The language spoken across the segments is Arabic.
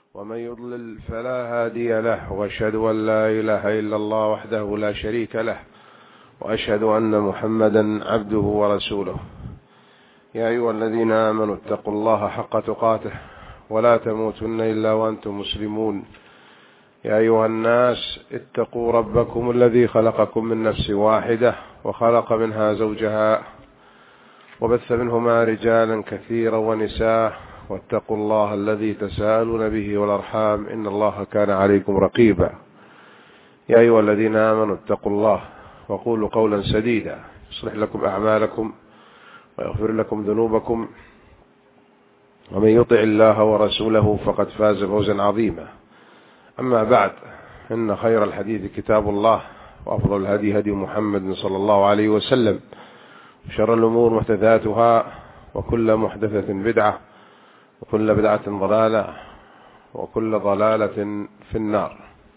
ومن يضلل فلا هادي له، وأشهد أن لا إله إلا الله وحده لا شريك له، وأشهد أن محمدا عبده ورسوله. يا أيها الذين آمنوا اتقوا الله حق تقاته ولا تموتن إلا وأنتم مسلمون. يا أيها الناس اتقوا ربكم الذي خلقكم من نفس واحدة وخلق منها زوجها وبث منهما رجالا كثيرا ونساء، واتقوا الله الذي تساءلون به والأرحام إن الله كان عليكم رقيبا. يا أيها الذين آمنوا اتقوا الله وقولوا قولا سديدا يصلح لكم أعمالكم ويغفر لكم ذنوبكم، ومن يطع الله ورسوله فقد فاز فوزا عظيما. أما بعد، إن خير الحديث كتاب الله، وأفضل الهدي هدي محمد صلى الله عليه وسلم، وشر الأمور محدثاتها، وكل محدثة بدعة، وكل بدعة ضلالة، وكل ضلالة في النار.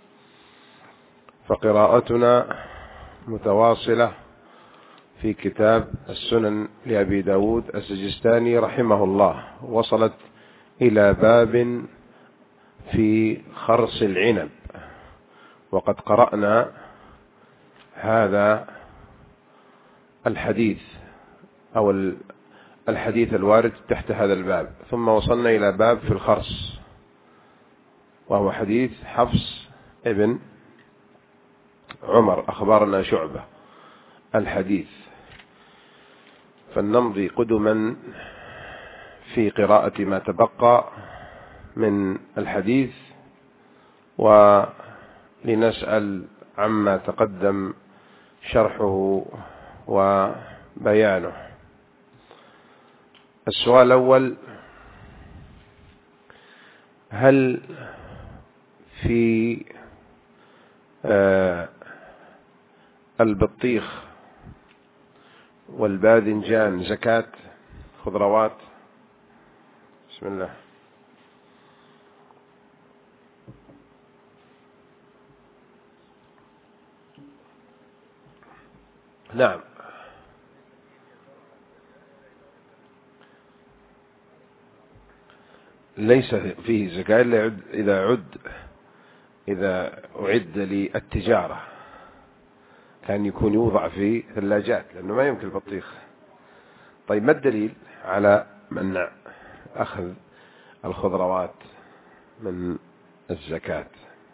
فقراءتنا متواصلة في كتاب السنن لأبي داود السجستاني رحمه الله، وصلت إلى باب في خرص العنب، وقد قرأنا هذا الحديث أو الحديث الوارد تحت هذا الباب، ثم وصلنا إلى باب في الخرص، وهو حديث حفص ابن عمر أخبرنا شعبة الحديث. فلنمضي قدما في قراءة ما تبقى من الحديث، ولنسأل عما تقدم شرحه وبيانه. السؤال الأول: هل في البطيخ والباذنجان زكاة خضروات؟ بسم الله. نعم، ليس فيه زكاة إلا إذا أعد للتجارة، كان يكون يوضع في ثلاجات، لأنه ما يمكن البطيخ. طيب، ما الدليل على منع أخذ الخضروات من الزكاة؟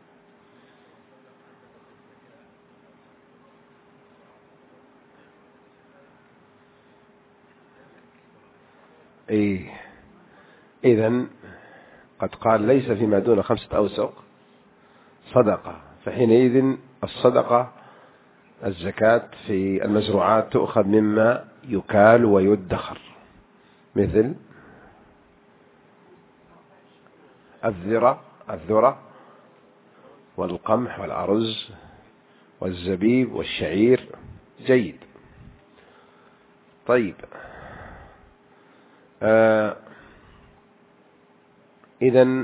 إذن قد قال ليس فيما دون 5 أوسق صدقة، فحينئذ الصدقة الزكاة في المزروعات تؤخذ مما يكال ويدخر، مثل الذرة والقمح والأرز والزبيب والشعير. جيد. طيب، إذن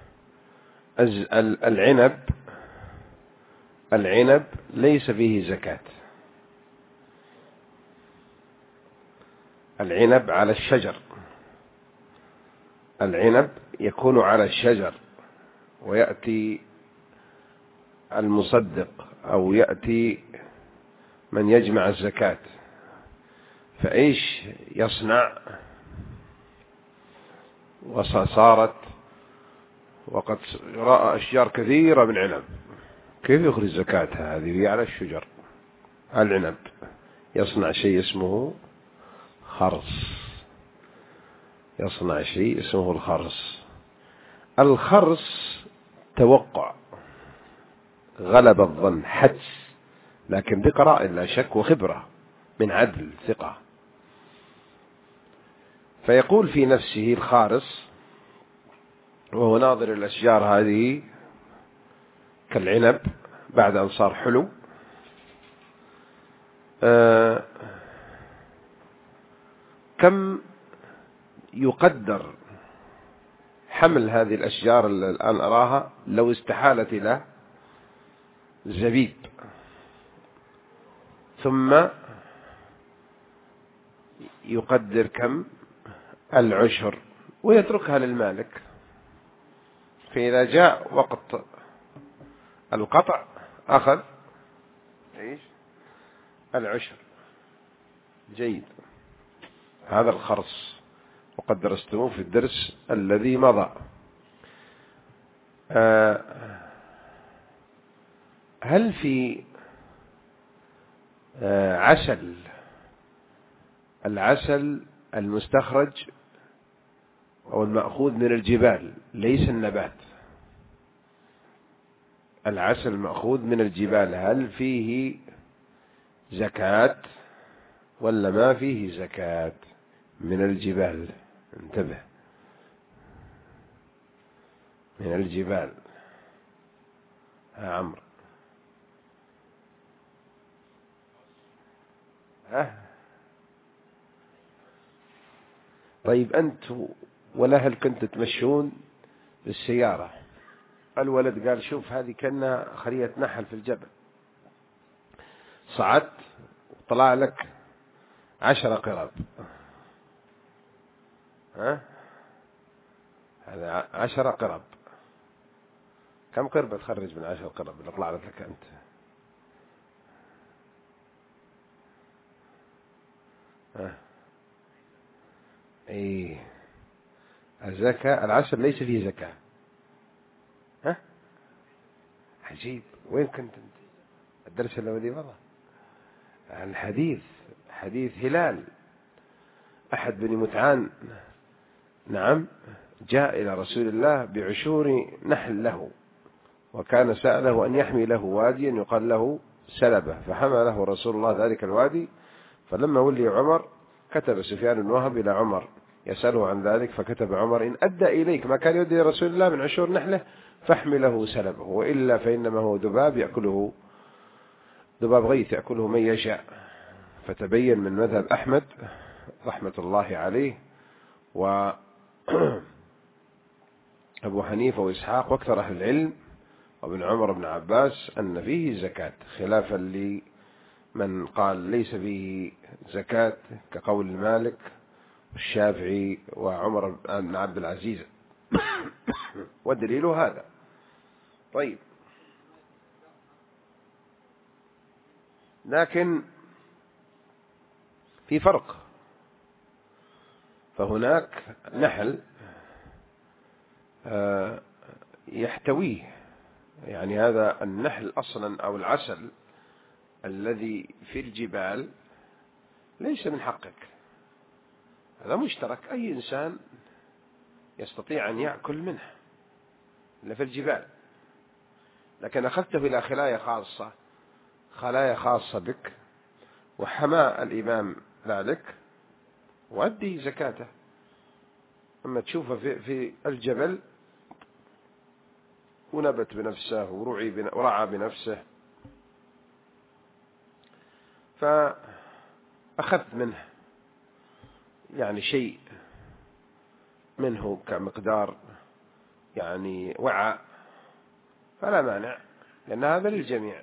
العنب ليس فيه زكاة. العنب على الشجر، العنب يكون على الشجر، ويأتي المصدق أو يأتي من يجمع الزكاة، فإيش يصنع؟ وصارت وقد رأى أشجار كثيرة من عنب، كيف يخرج زكاتها؟ هذه على الشجر. العنب يصنع شيء اسمه خرص، يصنع شيء اسمه الخرص. الخرص توقع، غلب الظن، حدس، لكن بقراءة لا شك وخبرة من عدل ثقة. فيقول في نفسه الخارص وهو ناظر الأشجار هذه كالعنب بعد أن صار حلو، كم يقدر حمل هذه الأشجار الآن أراها لو استحالت إلى زبيب، ثم يقدر كم العشر ويتركها للمالك فإذا جاء وقت القطع أخذ إيش؟ العشر. جيد، هذا الخرص وقد درستموه في الدرس الذي مضى. هل في العسل المستخرج أو المأخوذ من الجبال، ليس النبات، العسل المأخوذ من الجبال، هل فيه زكاة ولا ما فيه زكاة؟ من الجبال، انتبه، من الجبال. عمرو، طيب أنت والأهل كنت تمشون بالسيارة، الولد قال شوف هذه كأنها خلية نحل في الجبل، صعدت وطلع لك 10 قرب، هذا 10 قرب، كم قربة تخرج من 10 قرب اللي طلع لك أنت؟ ايه، الزكاة العسل ليس فيه زكاة. عجيب، وين كنت انت؟ الدرس الذي مضى الحديث، حديث هلال أحد بني متعان، نعم، جاء إلى رسول الله بعشور نحل له، وكان سأله أن يحمي له واديا يقال له سلبة، فحمى له رسول الله ذلك الوادي. فلما ولي عمر كتب سفيان بن وهب إلى عمر يسأله عن ذلك، فكتب عمر إن أدى إليك ما كان يدي رسول الله من عشور نحله فاحمله سلبه، وإلا فإنما هو ذباب يأكله، ذباب غيث يأكله من يشاء. فتبين من مذهب أحمد رحمة الله عليه وأبو حنيفة وإسحاق وأكثر أهل العلم وابن عمر بن عباس أن فيه زكاة، خلافا لمن قال ليس فيه زكاة كقول مالك والشافعي وعمر بن عبد العزيز والدليل هذا. طيب، لكن في فرق، فهناك نحل يحتويه، يعني هذا النحل أصلا أو العسل الذي في الجبال ليس من حقك، هذا مشترك، أي إنسان يستطيع أن يأكل منه اللي في الجبال، لكن أخذته إلى خلايا خاصة بك، وحمى الإمام ذلك وأدي زكاته. أما تشوفه في الجبل ونبت بنفسه ورعى بنفسه، فأخذت منه يعني شيء منه كمقدار يعني وعاء، فلا مانع، لأن هذا للجميع،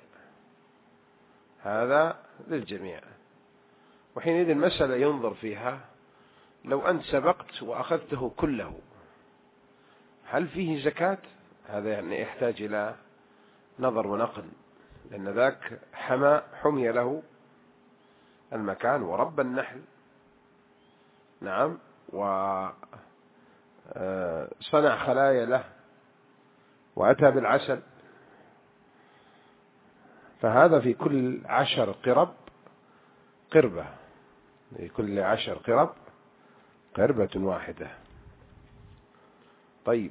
هذا للجميع. وحينئذ المسألة ينظر فيها، لو أنت سبقت وأخذته كله هل فيه زكاة؟ هذا يعني يحتاج إلى نظر ونقل، لأن ذاك حمي له المكان ورب النحل، نعم، وصنع خلايا له وأتى بالعسل، فهذا في كل 10 قرب قربة، في كل 10 قرب قربة واحدة. طيب،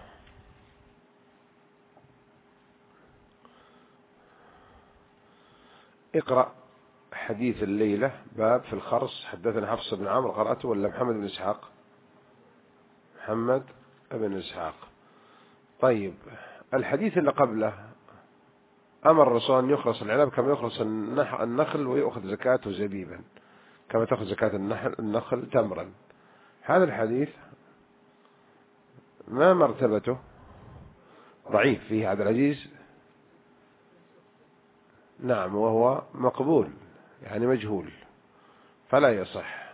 اقرأ حديث الليلة باب في الخرص. حدثنا حفص بن عمرو، قرأته ولا محمد بن إسحاق؟ محمد بن إسحاق. طيب، الحديث اللي قبله أمر الرسول أن يخرص العنب كما يخرص النخل ويأخذ زكاته زبيبا كما تأخذ زكاة النخل تمرا. هذا الحديث ما مرتبته؟ ضعيف، فيه عبد العزيز، نعم، وهو مقبول يعني مجهول فلا يصح،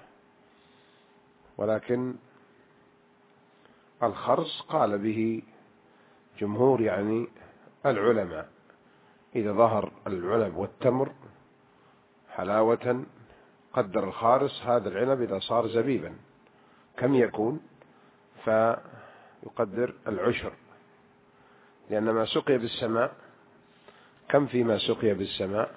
ولكن الخرص قال به جمهور يعني العلماء إذا ظهر العنب والتمر حلاوة قدر الخارص هذا العنب إذا صار زبيبا كم يكون؟ فيقدر العشر، لأن ما سقي بالسماء كم فيما سقي بالسماء؟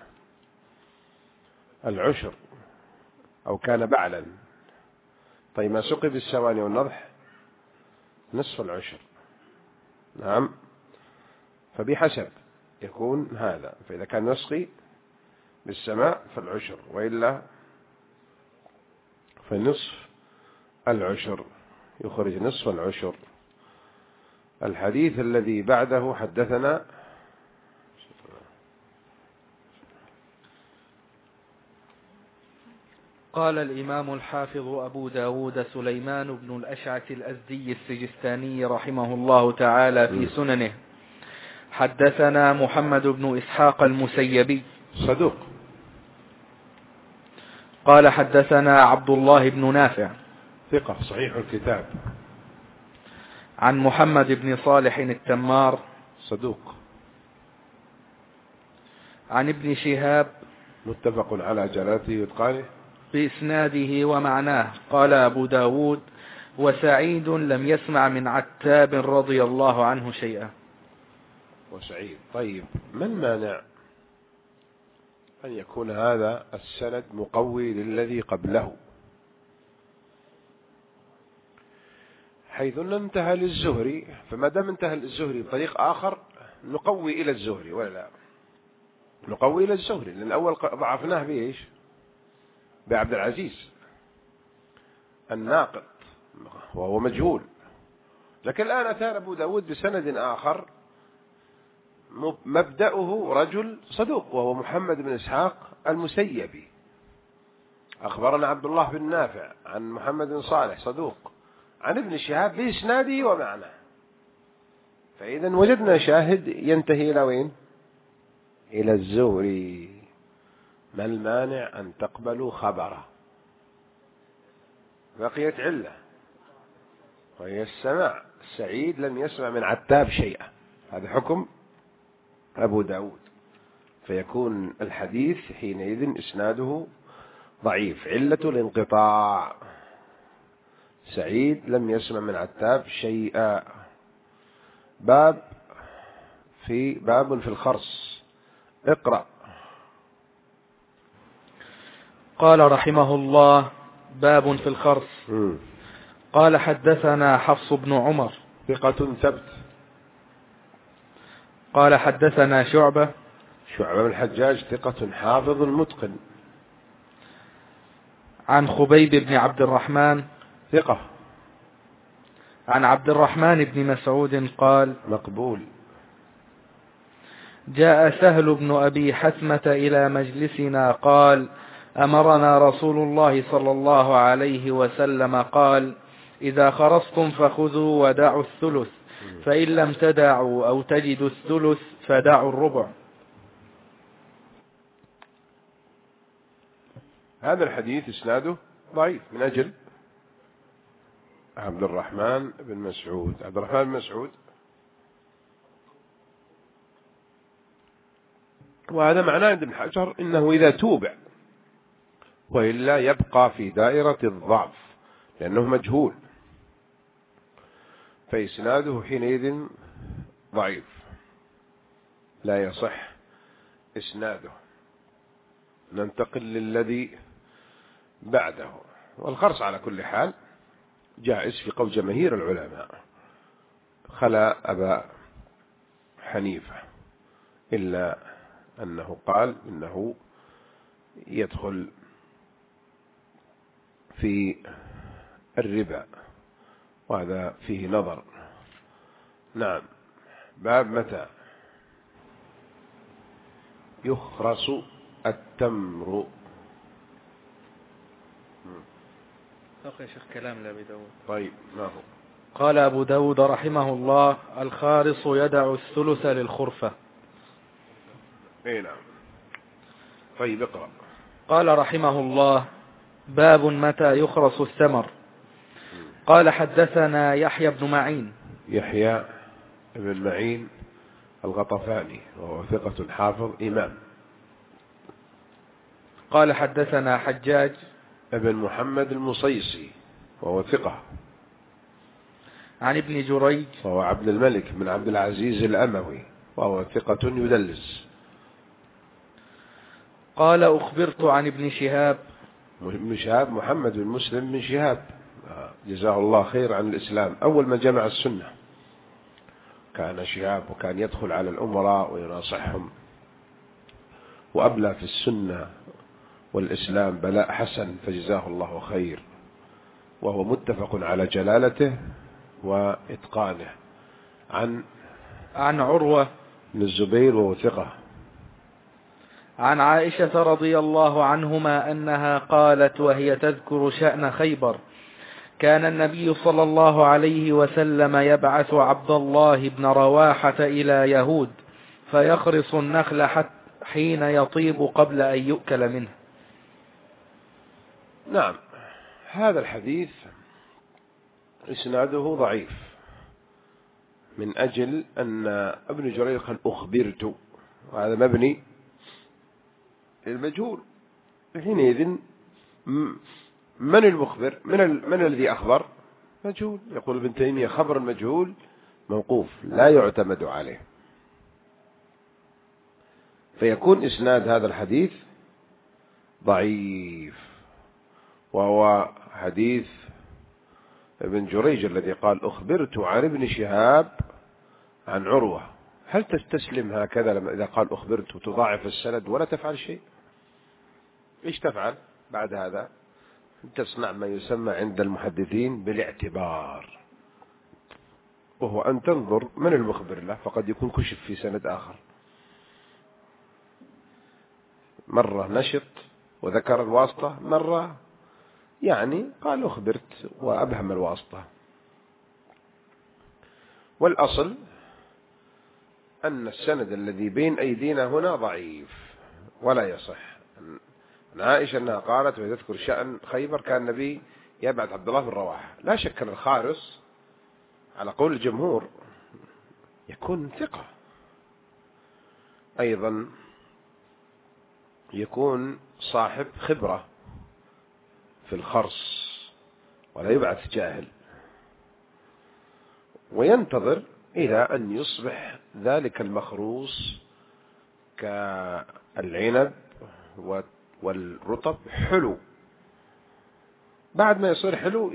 العشر، أو كان بعلا. طيب ما سقي بالسواني والنضح نصف العشر. نعم، فبحسب يكون هذا، فإذا كان يسقي بالسماء فالعشر، وإلا فنصف العشر، يخرج نصف العشر. الحديث الذي بعده حدثنا قال الإمام الحافظ أبو داود سليمان بن الأشعث الأزدي السجستاني رحمه الله تعالى في سننه: حدثنا محمد بن إسحاق المسيبي صدوق. قال حدثنا عبد الله بن نافع ثقة صحيح الكتاب. عن محمد بن صالح التمار صدوق. عن ابن شهاب متفق على جلالته وإتقانه بإسناده ومعناه. قال أبو داود: وسعيد لم يسمع من عتاب رضي الله عنه شيئا. وسعيد. طيب ما المانع أن يكون هذا السند مقوي للذي قبله، حيث أنه انتهى للزهري، فما دام انتهى للزهري بطريق آخر نقوي إلى الزهري، ولا لا؟ نقوي إلى الزهري، لأن الأول ضعفناه بإيش؟ بعبد العزيز الناقد وهو مجهول، لكن الآن أتى أبو داود بسند آخر مبدأه رجل صدوق وهو محمد بن إسحاق المسيبي. أخبرنا عبد الله بن نافع عن محمد بن صالح صدوق عن ابن شهاب بإسناده ومعناه، فإذا وجدنا شاهد ينتهي إلى وين؟ إلى الزهري. ما المانع أن تقبلوا خبره؟ بقيت علة وهي السماع. سعيد لم يسمع من عتاب شيئا، هذا حكم أبو داود، فيكون الحديث حينئذ إسناده ضعيف، علة الانقطاع. سعيد لم يسمع من عتاب شيئا. باب في الخرص. اقرأ. قال رحمه الله: باب في الخرص. قال حدثنا حفص بن عمر ثقة ثبت. قال حدثنا شعبة بن الحجاج ثقة حافظ متقن. عن خبيب بن عبد الرحمن ثقة. عن عبد الرحمن بن مسعود قال: مقبول. جاء سهل بن أبي حثمة إلى مجلسنا قال: أمرنا رسول الله صلى الله عليه وسلم قال: إذا خرصتم فخذوا ودعوا الثلث، فإن لم تدعوا أو تجدوا الثلث فدعوا الربع. هذا الحديث إسناده ضعيف من أجل عبد الرحمن بن مسعود. عبد الرحمن بن مسعود وهذا معناه عند ابن حجر إنه إذا توبع، وإلا يبقى في دائرة الضعف لأنه مجهول، فإسناده حينئذ ضعيف لا يصح إسناده. ننتقل للذي بعده. والخرص على كل حال جائز في قول جماهير العلماء، خلا أبا حنيفة، إلا أنه قال إنه يدخل في الربا، وهذا فيه نظر. نعم. باب متى يخرص التمر. يا شيخ كلام لأبي داود. طيب ما هو؟ قال أبو داود رحمه الله: الخارص يدع الثلث للخرفة. اي نعم. طيب اقرأ. قال رحمه الله: باب متى يخرص الثمر. قال حدثنا يحيى بن معين. يحيى بن معين الغطفاني، وهو ثقة حافظ إمام. قال حدثنا حجاج ابن محمد المصيصي، وهو ثقة. عن ابن جريج، وهو عبد الملك بن عبد العزيز الأموي، وهو ثقة يدلس. قال أخبرت عن ابن شهاب. ابن شهاب محمد بن مسلم بن شهاب، جزاه الله خير عن الإسلام، أول ما جمع السنة كان شهاب، وكان يدخل على الأمراء ويناصحهم، وأبلى في السنة والإسلام بلاء حسن، فجزاه الله خير، وهو متفق على جلالته وإتقانه. عن عروة بن الزبير، وهو ثقة. عن عائشة رضي الله عنهما أنها قالت وهي تذكر شأن خيبر: كان النبي صلى الله عليه وسلم يبعث عبد الله بن رواحة إلى يهود فيخرص النخل حين يطيب قبل أن يؤكل منه. نعم، هذا الحديث إسناده ضعيف، من أجل أن ابن جرير قال أخبرت، وهذا مبني المجهول. حينئذ من المخبر؟ من الذي أخبر؟ مجهول. يقول ابن تيمية: خبر المجهول موقوف لا يعتمد عليه، فيكون إسناد هذا الحديث ضعيف، وهو حديث ابن جريج الذي قال أخبرت عن ابن شهاب عن عروة. هل تستسلم هكذا لما إذا قال أخبرت وتضاعف السند ولا تفعل شيء؟ إيش تفعل بعد هذا؟ تصنع ما يسمى عند المحدثين بالاعتبار، وهو أن تنظر من المخبر له، فقد يكون كشف في سند آخر، مرة نشط وذكر الواسطة، مرة يعني قال أخبرت وأبهم الواسطة. والأصل أن السند الذي بين أيدينا هنا ضعيف ولا يصح. عن عائشة أنها قالت وتذكر شأن خيبر: كان النبي يبعث عبد الله بن رواحة. لا شك أن الخارس على قول الجمهور يكون ثقة، أيضا يكون صاحب خبرة في الخرص، ولا يبعث جاهل، وينتظر إلى أن يصبح ذلك المخروص كالعنب والرطب حلو. بعد ما يصير حلو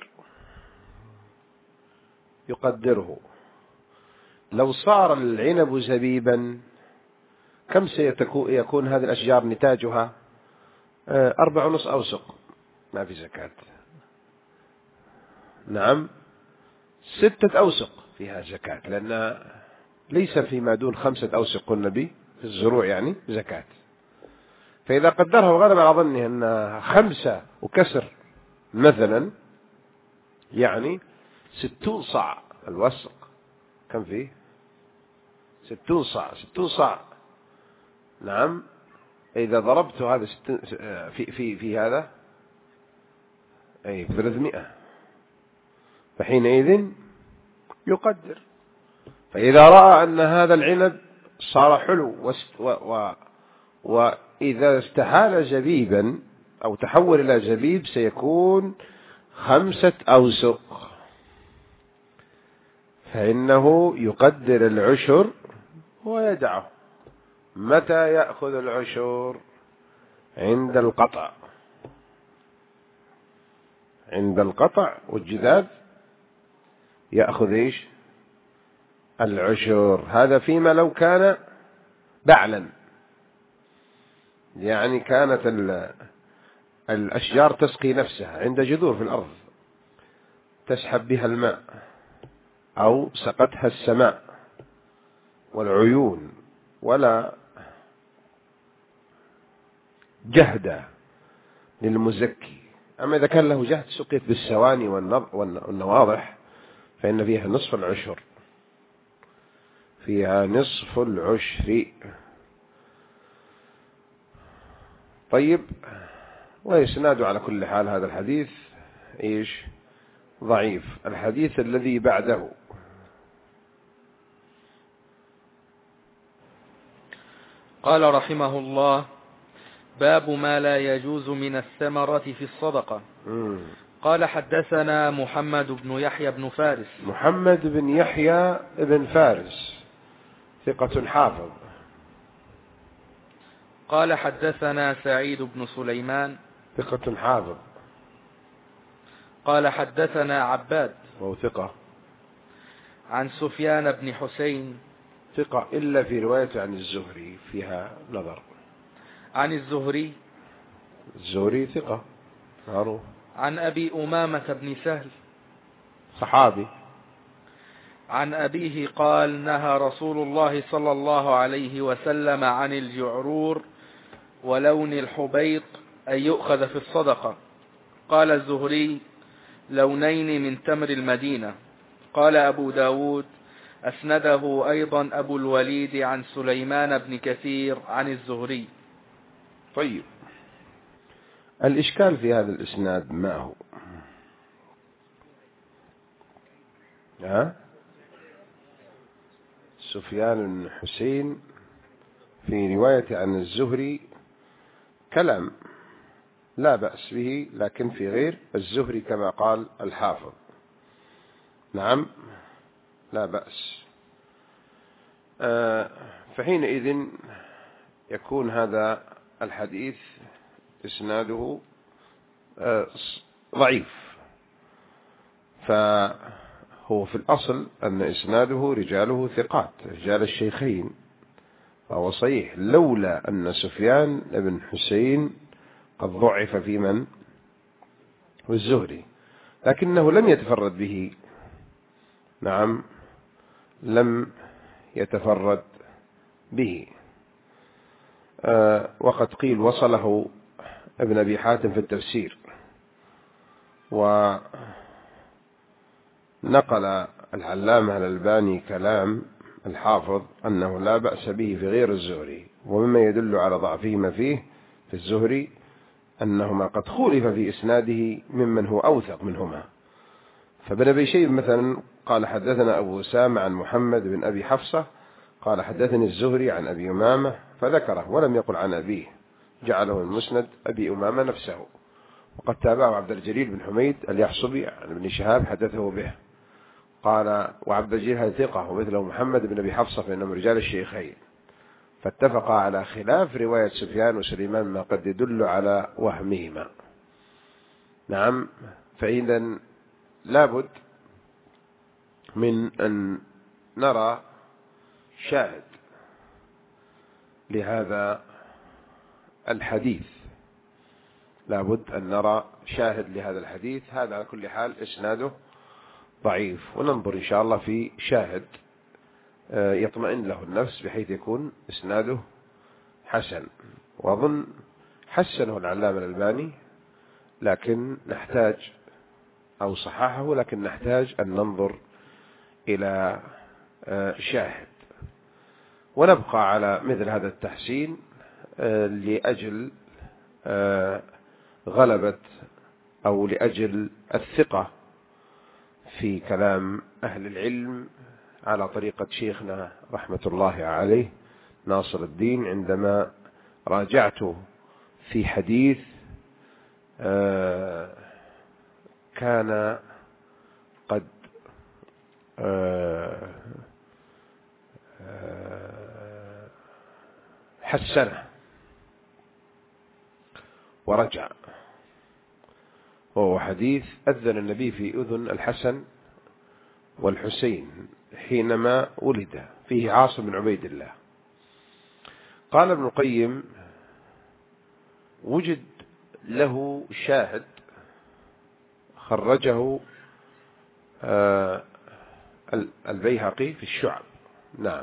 يقدره. لو صار العنب زبيبا كم سيكون هذه الأشجار نتاجها؟ 4.5 أوسق، ما في زكاة. نعم، 6 أوسق فيها زكاة، لأن ليس فيما دون 5 أوسق قلنا به في الزروع يعني زكاة. فإذا قدرها وغلب على ظنه أنها 5 وكسر مثلا، يعني 60 صاع الوسق. كم فيه؟ 60 صاع. 60 صاع، نعم. إذا ضربت هذا في هذا أي 300، فحينئذ يقدر. فإذا رأى أن هذا العنب صار حلو وإذا استحال زبيبا أو تحول إلى زبيب سيكون 5 أوسق، فإنه يقدر العشر ويدعه. متى يأخذ العشر؟ عند القطع. عند القطع والجذاذ يأخذ إيش؟ العشر. هذا فيما لو كان بعلا، يعني كانت الأشجار تسقي نفسها عند جذور في الأرض تسحب بها الماء، أو سقتها السماء والعيون، ولا جهد للمزكي. أما إذا كان له جهد سقيت بالسواني والنواضح فإن فيها نصف العشر، فيها نصف العشر. طيب، ويسناد على كل حال هذا الحديث إيش؟ ضعيف. الحديث الذي بعده قال رحمه الله: باب ما لا يجوز من الثمرة في الصدقة. قال: حدثنا محمد بن يحيى بن فارس. محمد بن يحيى بن فارس ثقة حافظ. قال: حدثنا سعيد بن سليمان ثقة حافظ. قال: حدثنا عباد وهو ثقة. عن سفيان بن حسين ثقة إلا في رواية عن الزهري فيها نظر. عن الزهري ثقة معروف. عن أبي أمامة بن سهل صحابي. عن أبيه قال: نهى رسول الله صلى الله عليه وسلم عن الجعرور ولون الحبيط أن يؤخذ في الصدقة. قال الزهري: لونين من تمر المدينة. قال أبو داود: أسنده أيضا أبو الوليد عن سليمان بن كثير عن الزهري. طيب، الإشكال في هذا الإسناد ما هو؟ سفيان بن حسين في رواية عن الزهري كلام لا بأس به، لكن في غير الزهري كما قال الحافظ. نعم، لا بأس. فحينئذ يكون هذا الحديث إسناده ضعيف. فهو في الأصل أن إسناده رجاله ثقات، رجال الشيخين، فهو صحيح، لولا أن سفيان بن حسين قد ضعف في من؟ والزهري، لكنه لم يتفرد به. نعم، لم يتفرد به. وقد قيل وصله ابن أبي حاتم في التفسير، ونقل العلامة الألباني كلام الحافظ أنه لا بأس به في غير الزهري. ومما يدل على ضعفهما فيه في الزهري أنهما قد خولف في إسناده ممن هو أوثق منهما. فابن أبي شيبة مثلا قال: حدثنا أبو أسامة عن محمد بن أبي حفصة قال: حدثني الزهري عن أبي أمامة، فذكره ولم يقل عن أبيه، جعله المسند أبي أمامة نفسه. وقد تابعه عبد الجليل بن حميد اليحصبي عن ابن شهاب حدثه به، قال: وعبد الجليل هذا ثقة ومثله محمد بن أبي حفصة فإنهم رجال الشيخين. فاتفقا على خلاف رواية سفيان وسليمان ما قد يدل على وهمهما. نعم، فإذا لابد من أن نرى شاهد لهذا الحديث، لابد أن نرى شاهد لهذا الحديث. هذا على كل حال إسناده ضعيف، وننظر إن شاء الله في شاهد يطمئن له النفس بحيث يكون إسناده حسن. وأظن حسنه العلامة الألباني، لكن نحتاج، أو صححه، لكن نحتاج أن ننظر إلى شاهد، ونبقى على مثل هذا التحسين لأجل غلبة أو لأجل الثقة في كلام أهل العلم على طريقة شيخنا رحمة الله عليه ناصر الدين، عندما راجعته في حديث كان قد حسنه ورجع، وهو حديث أذن النبي في أذن الحسن والحسين حينما ولد، فيه عاصم بن عبيد الله. قال ابن القيم: وجد له شاهد خرجه البيهقي في الشعب. نعم،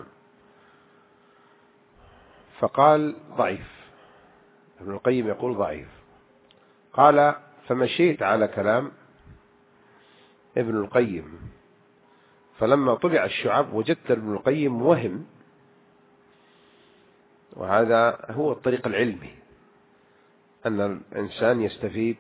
فقال ضعيف. ابن القيم يقول ضعيف. قال: فمشيت على كلام ابن القيم، فلما طبع الشعب وجدت ابن القيم وهم. وهذا هو الطريق العلمي، أن الإنسان يستفيد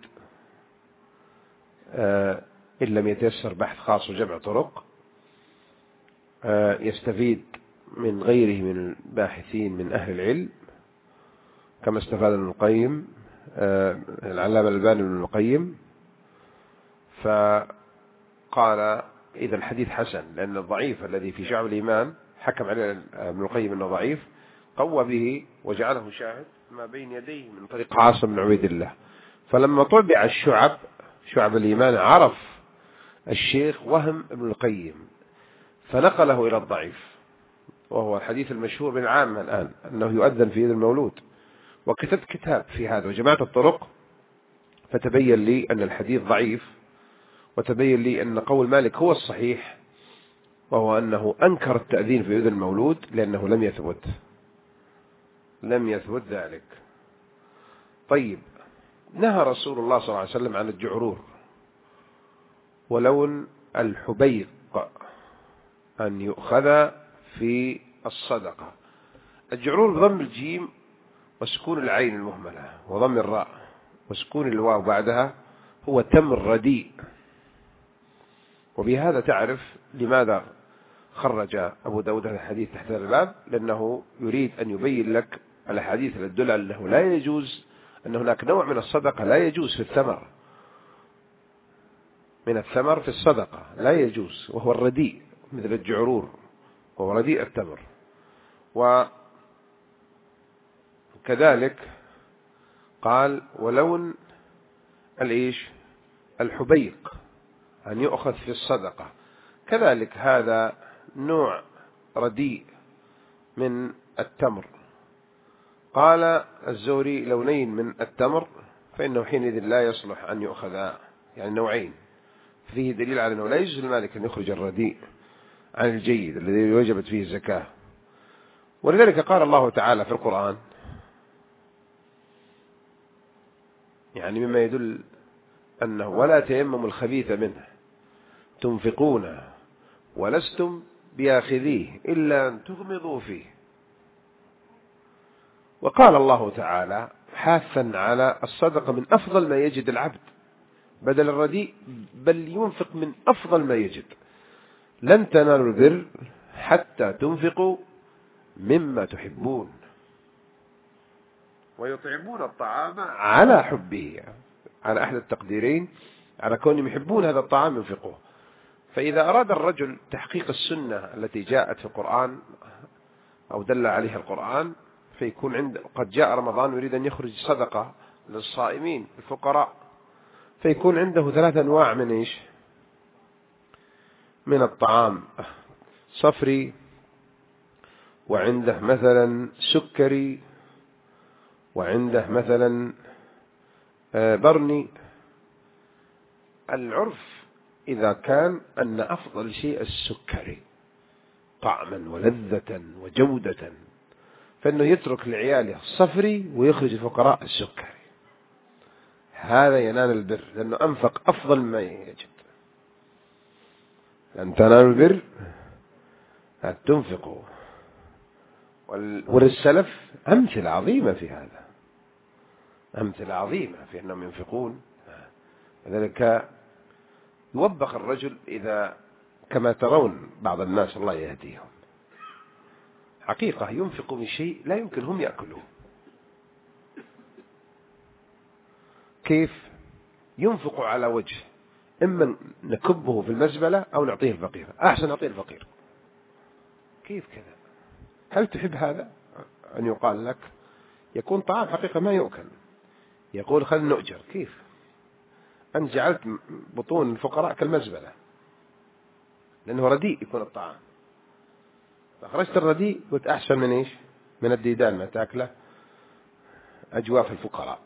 إن لم يتيسر بحث خاص وجمع طرق، يستفيد من غيره من الباحثين من أهل العلم كما استفاد ابن القيم العلامة الألباني ابن القيم، فقال إذا الحديث حسن، لأن الضعيف الذي في شعب الإيمان حكم عليه ابن القيم أنه ضعيف، قوى به وجعله شاهد ما بين يديه من طريق عاصم بن عبيد الله. فلما طبع الشعب، شعب الإيمان، عرف الشيخ وهم ابن القيم فنقله إلى الضعيف، وهو الحديث المشهور بالعامة الآن أنه يؤذن في يد المولود. وكتبت كتاب في هذا وجمعت الطرق، فتبين لي أن الحديث ضعيف، وتبين لي أن قول مالك هو الصحيح، وهو أنه أنكر التأذين في يد المولود لأنه لم يثبت ذلك. طيب، نهى رسول الله صلى الله عليه وسلم عن الجعرور ولون الحبيق أن يؤخذ في الصدقة. الجعرور بضم الجيم وسكون العين المهملة وضم الراء وسكون الواو بعدها، هو تمر رديء. وبهذا تعرف لماذا خرج أبو داود هذا الحديث تحت الباب، لأنه يريد أن يبين لك الأحاديث التي تدل أنه لا يجوز، أن هناك نوع من الصدقة لا يجوز في الثمر، من الثمر في الصدقة لا يجوز، وهو الرديء مثل الجعرور، وهو رديء التمر. وكذلك قال ولون الحبيق أن يؤخذ في الصدقة، كذلك هذا نوع رديء من التمر. قال الزهري لونين من التمر فإنه حينئذ لا يصلح أن يؤخذ، يعني نوعين. فيه دليل على أنه لا يجوز للمالك أن يخرج الرديء عن الجيد الذي وجبت فيه الزكاة. ولذلك قال الله تعالى في القرآن، يعني مما يدل أنه ولا تيمموا الخبيث منه تنفقون ولستم بآخذيه إلا أن تغمضوا فيه. وقال الله تعالى حاثا على الصدقة من أفضل ما يجد العبد بدل الرديء، بل ينفق من أفضل ما يجد. لن تنالوا البر حتى تنفقوا مما تحبون ويطعمون الطعام على حبه، على أحد التقديرين، على كونهم يحبون هذا الطعام ينفقوه. فإذا أراد الرجل تحقيق السنة التي جاءت في القرآن أو دل عليها القرآن، فيكون قد جاء رمضان ويريد أن يخرج صدقة للصائمين الفقراء، فيكون عنده 3 أنواع من الطعام، صفري، وعنده مثلا سكري، وعنده مثلا برني. العرف إذا كان أن أفضل شيء السكري طعما ولذة وجودة، فإنه يترك لعياله الصفري ويخرج الفقراء السكري، هذا ينال البر لأنه أنفق أفضل ما يجد. لن تنالوا البر حتى تنفقوا. وللسلف أمثلة عظيمة في هذا، أمثلة عظيمة في أنهم ينفقون. لذلك يوبخ الرجل إذا كما ترون بعض الناس الله يهديهم حقيقة ينفق من شيء لا يمكن هم يأكلوه. كيف ينفق على وجه إما نكبه في المزبلة أو نعطيه الفقير، أحسن نعطيه الفقير. كيف كذا؟ هل تحب هذا أن يقال لك يكون طعام حقيقة ما يؤكل، يقول خلنا نؤجر؟ كيف أن جعلت بطون الفقراء كالمزبلة؟ لأنه رديء يكون الطعام، فخرجت الرديء قلت أحسن من من الديدان ما تأكله أجواف الفقراء.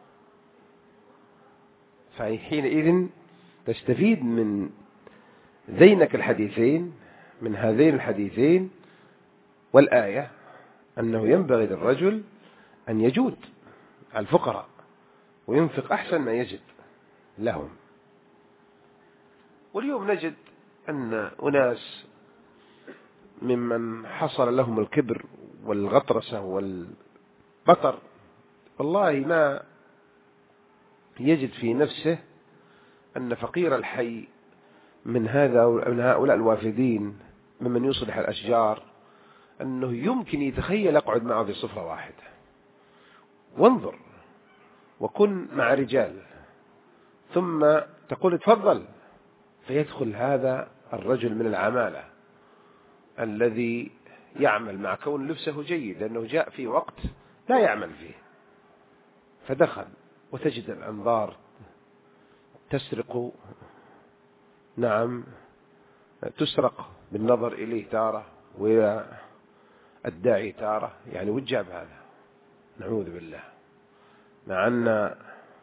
فحينئذ تستفيد من ذينك الحديثين، من هذين الحديثين والآية، أنه ينبغي للرجل أن يجود على الفقراء وينفق أحسن ما يجد لهم. واليوم نجد أن أناس ممن حصل لهم الكبر والغطرسة والبطر والله ما يجد في نفسه أن فقير الحي من هؤلاء الوافدين ممن يصلح الأشجار أنه يمكن يتخيل يقعد معه في صفرة واحدة، وانظر وكن مع رجال، ثم تقول تفضل، فيدخل هذا الرجل من العمالة الذي يعمل مع كون لبسه جيد، لأنه جاء في وقت لا يعمل فيه، فدخل وتجد الأنظار تسرق، نعم تسرق بالنظر إليه تارة وإلى الداعي تارة، يعني وجاب هذا، نعوذ بالله. مع أن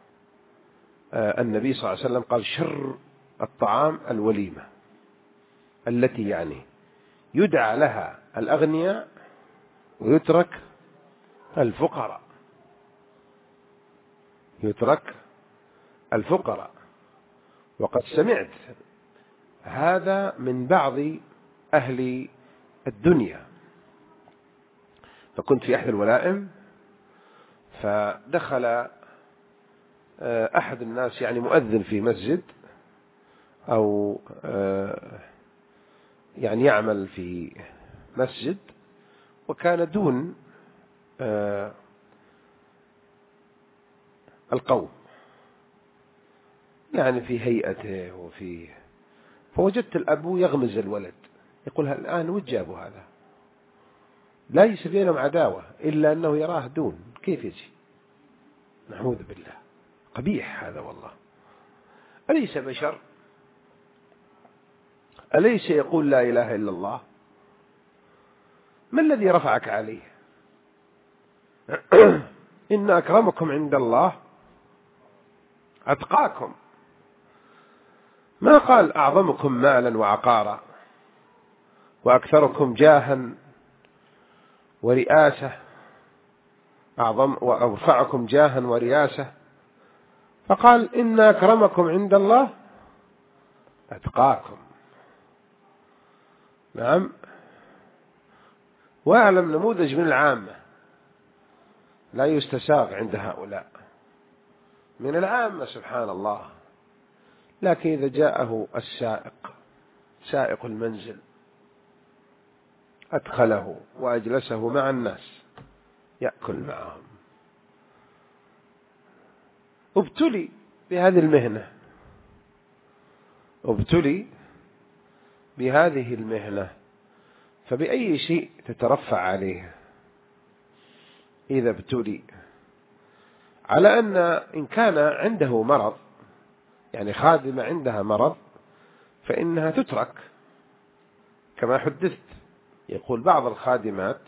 النبي صلى الله عليه وسلم قال شر الطعام الوليمة، التي يعني يدعى لها الأغنياء ويترك الفقراء، يترك الفقراء. وقد سمعت هذا من بعض أهل الدنيا، فكنت في أحد الولائم، فدخل أحد الناس يعني مؤذن في مسجد أو يعني يعمل في مسجد، وكان دون القوم يعني في هيئته وفي، فوجدت الأبو يغمز الولد يقول الآن وجابوا هذا، ليس بينهم عداوة إلا أنه يراه دون، كيف يجي؟ نعوذ بالله، قبيح هذا والله. أليس بشر؟ أليس يقول لا إله إلا الله؟ ما الذي رفعك عليه؟ إن أكرمكم عند الله أتقاكم، ما قال أعظمكم مالا وعقارا وأكثركم جاها ورئاسة، وأرفعكم جاها ورئاسة، فقال إن أكرمكم عند الله أتقاكم. نعم. وأعلم نموذج من العامة لا يستساغ عند هؤلاء من العامة سبحان الله، لكن إذا جاءه سائق المنزل أدخله وأجلسه مع الناس يأكل معهم. ابتلي بهذه المهنة، ابتلي بهذه المهنة، فبأي شيء تترفع عليه إذا ابتلي؟ على أن إن كان عنده مرض، يعني خادمة عندها مرض، فإنها تترك كما حدثت. يقول بعض الخادمات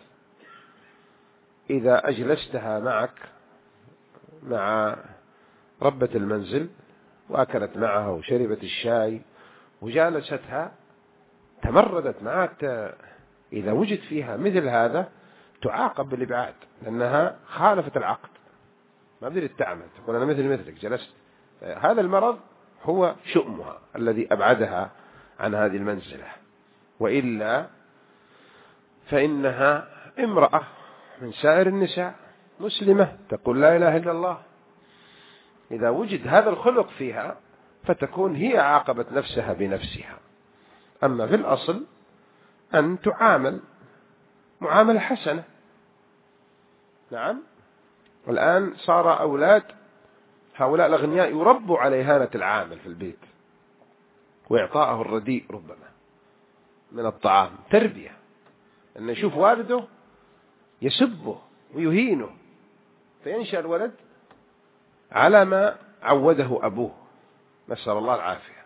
إذا أجلستها معك مع ربة المنزل وأكلت معها وشربت الشاي وجالستها تمردت معك، إذا وجد فيها مثل هذا تعاقب بالإبعاد، لأنها خالفت العقد، ما بدأت تعمل، تقول أنا مثلك جلست. هذا المرض هو شؤمها الذي أبعدها عن هذه المنزلة، وإلا فإنها امرأة من سائر النساء مسلمة تقول لا إله إلا الله. إذا وجد هذا الخلق فيها فتكون هي عاقبت نفسها بنفسها. أما في الأصل أن تعامل معاملة حسنة. نعم. الآن صار أولاد هؤلاء الأغنياء يربوا على إهانة العامل في البيت وإعطاءه الرديء ربما من الطعام، تربية، أن يشوف والده يسبه ويهينه فينشأ الولد على ما عوده أبوه، نسأل الله العافية.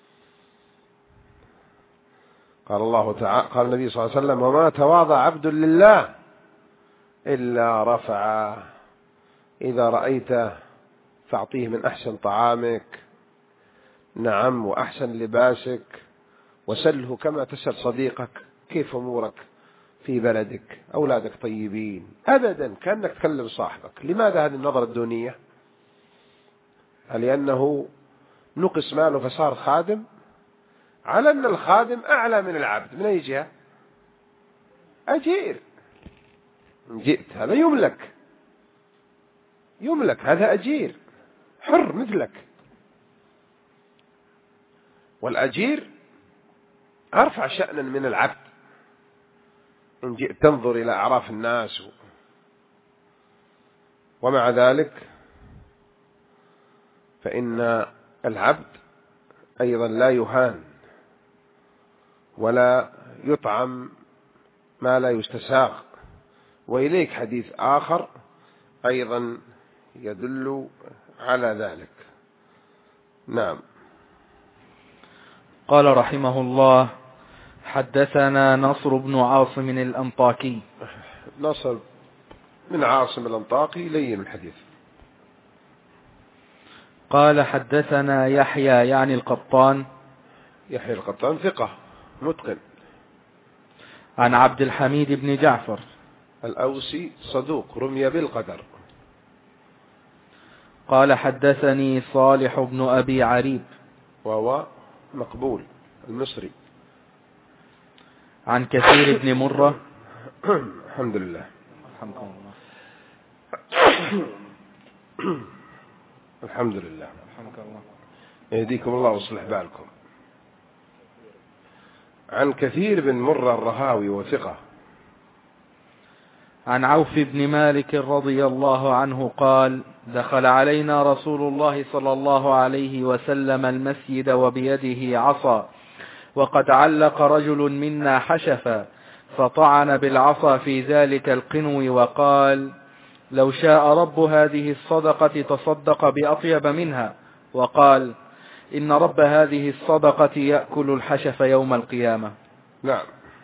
قال الله تعالى، قال النبي صلى الله عليه وسلم وما تواضع عبد لله إلا رفعه. إذا رأيته فأعطيه من أحسن طعامك، نعم، وأحسن لباسك، وسله كما تسأل صديقك كيف أمورك في بلدك، أولادك طيبين، أبدا كأنك تكلم صاحبك. لماذا هذه النظرة الدونية؟ لأنه نقص ماله فصار خادم، على أن الخادم أعلى من العبد. من أي جهة؟ أجير. إن جئت هذا يملك، هذا أجير حر مثلك. والأجير أرفع شأنا من العبد. إن جئت تنظر إلى أعراف الناس ومع ذلك فإن العبد أيضا لا يهان ولا يطعم ما لا يستساغ. وإليك حديث آخر أيضا يدل على ذلك. نعم. قال رحمه الله: حدثنا نصر بن عاصم الأنطاكي. نصر بن عاصم الأنطاكي لين الحديث. قال حدثنا يحيى يعني القطان. يحيى القطان ثقة متقن. عن عبد الحميد بن جعفر الأوسي صدوق رمي بالقدر. قال حدثني صالح بن أبي عريب وهو مقبول المصري. عن كثير بن مرة. الحمد لله. الحمد لله. الحمد لله. يهديكم الله ويصلح بالكم. عن كثير بن مرة الرهاوي وثقة. عن عوف بن مالك رضي الله عنه قال: دخل علينا رسول الله صلى الله عليه وسلم المسجد وبيده عصا، وقد علق رجل منا حشفا، فطعن بالعصا في ذلك القنو وقال: لو شاء رب هذه الصدقة تصدق بأطيب منها. وقال: إن رب هذه الصدقة يأكل الحشف يوم القيامة. نعم.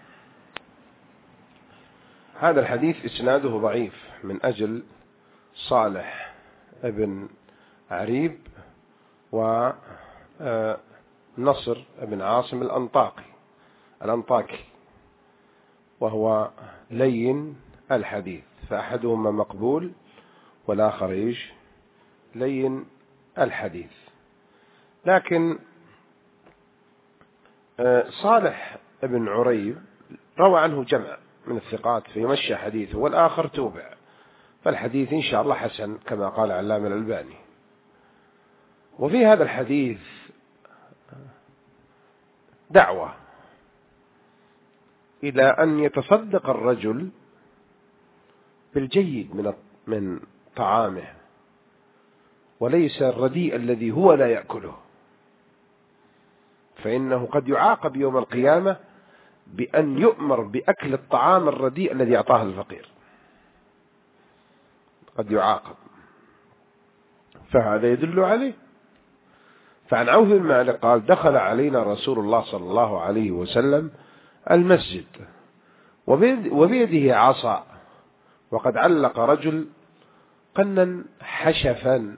هذا الحديث إسناده ضعيف من أجل صالح ابن عريب ونصر ابن عاصم الأنطاكي، وهو لين الحديث، فأحدهما مقبول والآخر إيش؟ لين الحديث. لكن صالح ابن عريب روى عنه جمع من الثقات فيمشى حديثه، والآخر توبع، فالحديث إن شاء الله حسن كما قال علامة الألباني. وفي هذا الحديث دعوة إلى أن يتصدق الرجل بالجيد من طعامه، وليس الرديء الذي هو لا يأكله، فإنه قد يعاقب يوم القيامة بأن يؤمر بأكل الطعام الرديء الذي أعطاه الفقير، قد يعاقب، فهذا يدل عليه. فعن عوف بن مالك قال: دخل علينا رسول الله صلى الله عليه وسلم المسجد وبيده عصا، وقد علق رجل قنا حشفا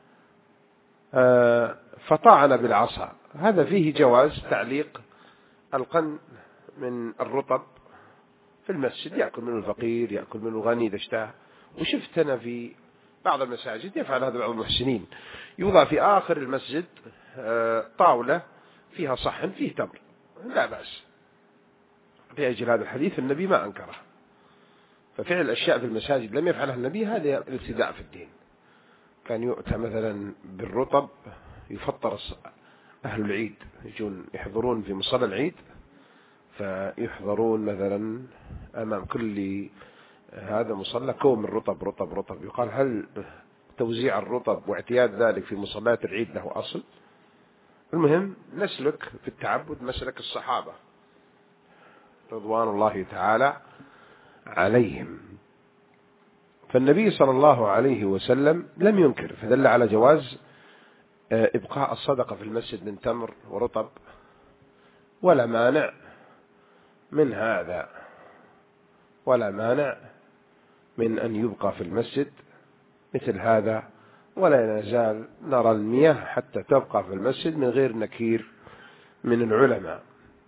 فطعن بالعصا. هذا فيه جواز تعليق القن من الرطب في المسجد، يأكل منه الفقير، يأكل منه الغني إذا اشتهى. وشفت أنا في بعض المساجد يفعل هذا بعض المحسنين، يوضع في آخر المسجد طاولة فيها صحن فيه تمر، لا بأس. لأجل هذا الحديث النبي ما أنكره، ففعل الأشياء في المساجد لم يفعلها النبي هذا الابتداء في الدين. كان يؤتى مثلا بالرطب يفطر أهل العيد، يجون يحضرون في مصلى العيد، فيحضرون مثلا أمام كل هذا مصلى كوم الرطب رطب. يقال: هل توزيع الرطب واعتياد ذلك في مصلات العيد له أصل؟ المهم نسلك في التعبد مسلك الصحابة رضوان الله تعالى عليهم. فالنبي صلى الله عليه وسلم لم ينكر، فدل على جواز إبقاء الصدقة في المسجد من تمر ورطب، ولا مانع من هذا، ولا مانع من أن يبقى في المسجد مثل هذا، ولا نزال نرى المياه حتى تبقى في المسجد من غير نكير من العلماء.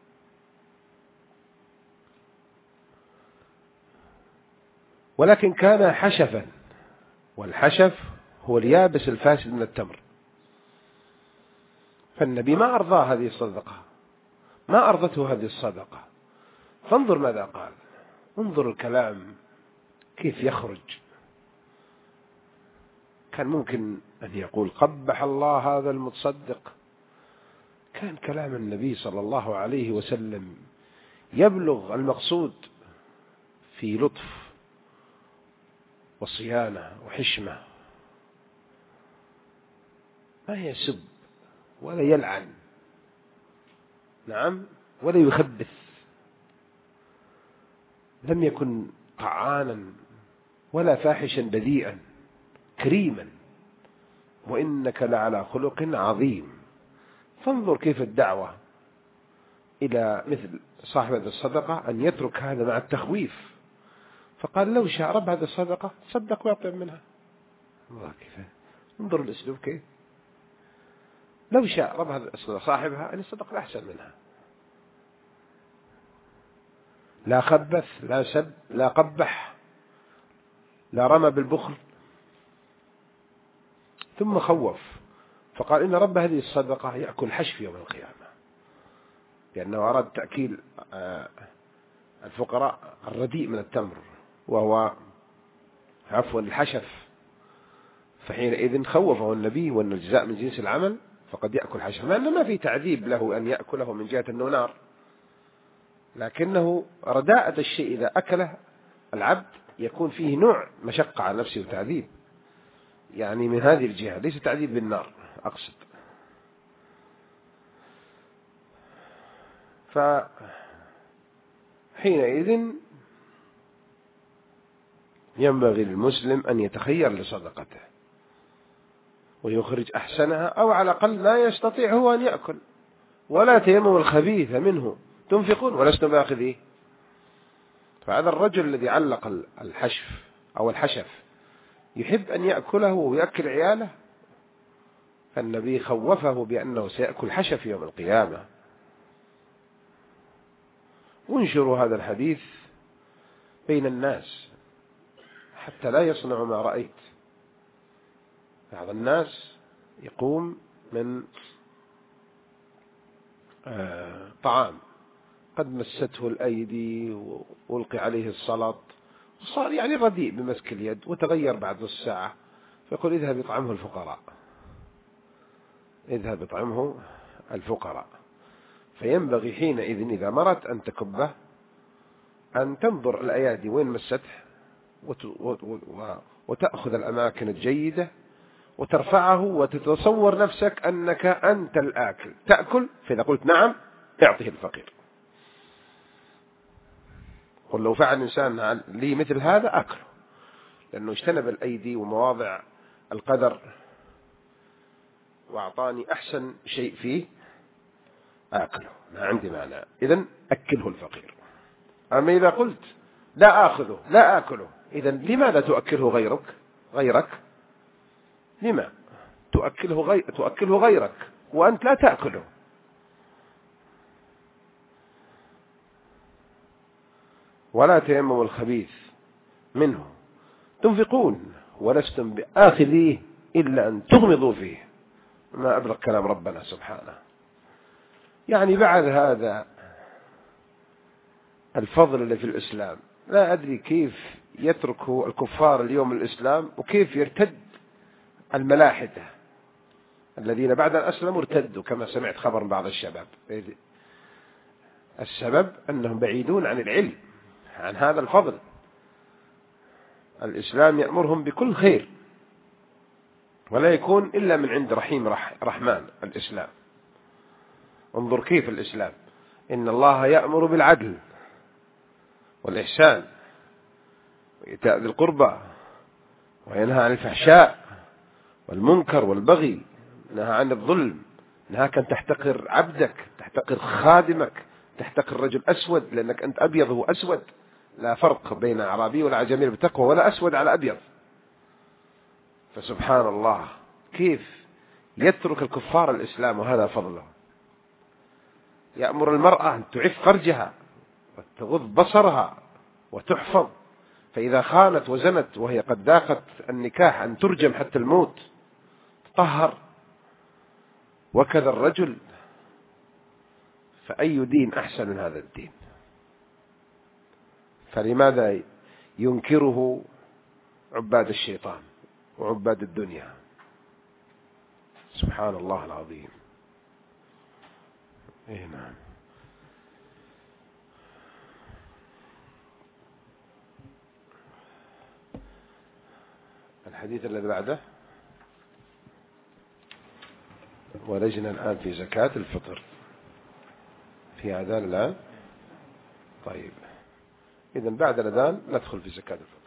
ولكن كان حشفا، والحشف هو اليابس الفاسد من التمر، فالنبي ما أرضى هذه الصدقة، ما أرضته هذه الصدقة. فانظر ماذا قال، انظر الكلام كيف يخرج. كان ممكن أن يقول: قبح الله هذا المتصدق. كان كلام النبي صلى الله عليه وسلم يبلغ المقصود في لطف وصيانة وحشمة، ما يسب ولا يلعن، نعم، ولا يخبث، لم يكن طعانا ولا فاحشا بذيئا، كريما، وإنك لعلى خلق عظيم. فانظر كيف الدعوة إلى مثل صاحب هذه الصدقة أن يترك هذا مع التخويف، فقال لو شاء رب هذه الصدقة صدق ويعطي منها. الله كيف، انظر الأسلوب كيف، لو شاء رب هذه الصدقة صاحبها أن يصدق أحسن منها، لا خبث لا سب لا قبح لا رمى بالبخل، ثم خوف فقال إن رب هذه الصدقة يأكل حشف يوم القيامة، لأنه أراد تأكيل الفقراء الرديء من التمر وهو عفوا الحشف، فحينئذ خوفه النبي وأن الجزاء من جنس العمل، فقد يأكل حشف، مع أنه ما في تعذيب له أن يأكله من جهة أنه نار، لكنه رداءة الشيء إذا أكله العبد يكون فيه نوع مشقة على نفسه وتعذيب، يعني من هذه الجهة، ليس تعذيب بالنار أقصد. فحينئذ ينبغي للمسلم أن يتخير لصدقته ويخرج أحسنها، أو على الأقل لا يستطيع هو أن يأكل. ولا تيمموا الخبيث منه تنفقون ولستم باخذيه. فهذا الرجل الذي علق الحشف أو الحشف يحب أن يأكله ويأكل عياله، فالنبي خوفه بأنه سيأكل حشف يوم القيامة. وانشروا هذا الحديث بين الناس حتى لا يصنعوا ما رأيت. بعض الناس يقوم من طعام قد مسته الأيدي وألقي عليه السلط وصار يعني رديء بمسك اليد، وتغير بعد نص ساعة فيقول اذهب يطعمه الفقراء، اذهب يطعمه الفقراء. فينبغي حينئذ إذا مرت أن تكبه أن تنظر الأيادي وين مسته وتأخذ الأماكن الجيدة وترفعه وتتصور نفسك أنك أنت الآكل تأكل، فإذا قلت نعم اعطه الفقير. قل لو فعل الإنسان لي مثل هذا أكله، لأنه اجتنب الأيدي ومواضع القدر وأعطاني أحسن شيء فيه أكله، ما عندي مانع، إذن أكله الفقير. أما إذا قلت لا آخذه لا آكله، إذن لماذا تؤكله غيرك؟ لما تؤكله غيرك وأنت لا تأكله؟ ولا تيمموا الخبيث منه تنفقون ولستم بآخذيه إلا أن تغمضوا فيه. ما أبلغ كلام ربنا سبحانه. يعني بعد هذا الفضل اللي في الإسلام لا أدري كيف يتركه الكفار اليوم الإسلام، وكيف يرتد الملاحدة الذين بعد أن أسلموا ارتدوا، كما سمعت خبر بعض الشباب. السبب أنهم بعيدون عن العلم، عن هذا الفضل. الإسلام يأمرهم بكل خير ولا يكون إلا من عند رحيم رحمن. الإسلام انظر كيف الإسلام، إن الله يأمر بالعدل والإحسان وإيتاء ذي القربى وينهى عن الفحشاء والمنكر والبغي، نهى عن الظلم، نهاك أن تحتقر عبدك، تحتقر خادمك، تحتقر رجل أسود لأنك أنت أبيض هو أسود، لا فرق بين أعرابي ولا عجمي بتقوى ولا أسود على أبيض. فسبحان الله كيف يترك الكفار الإسلام وهذا فضله. يأمر المرأة أن تعف فرجها وتغض بصرها وتحفظ، فإذا خانت وزنت وهي قد ذاقت النكاح أن ترجم حتى الموت تطهر. وكذا الرجل، فأي دين أحسن من هذا الدين؟ فلماذا ينكره عباد الشيطان وعباد الدنيا؟ سبحان الله العظيم. نعم. الحديث الذي بعده ولجنا الآن في زكاة الفطر، في أذان الآن. طيب إذن بعد الأذان ندخل في زكاة الفطر.